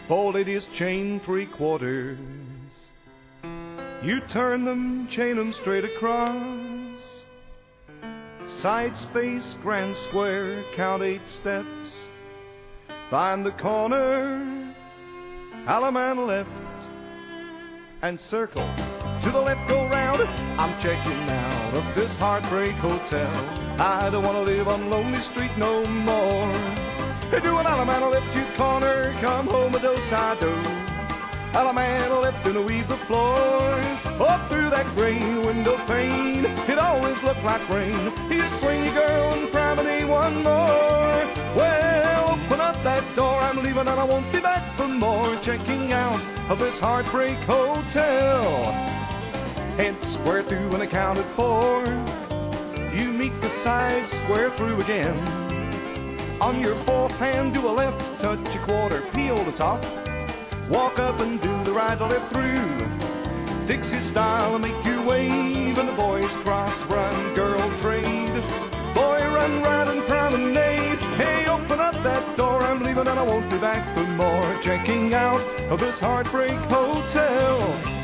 folded his chain 3/4. You turn them, chain them straight across. Side space, grand square, count 8 steps. Find the corner, Alaman left, and circle. To the left, go round. I'm checking out of this heartbreak hotel. I don't want to live on Lonely Street no more. Do an Alaman left, you corner, come home a do-si-do. Alaman left and weave the floor. Up through that gray window pane, it always looked like rain. You swing your girl and promenade one more. Well, open up that door, I'm leaving and I won't be back for more. Checking out of this heartbreak hotel. Head square through and I counted 4. You meet the side, square through again. On your 4th hand, do a left, touch a quarter, peel the top. Walk up and do the right or left through. Dixie style, make your wave, and the boys cross, run, girl trade. Boy, run right and promenade. Hey, open up that door, I'm leaving and I won't be back for more. Checking out of this heartbreak hotel.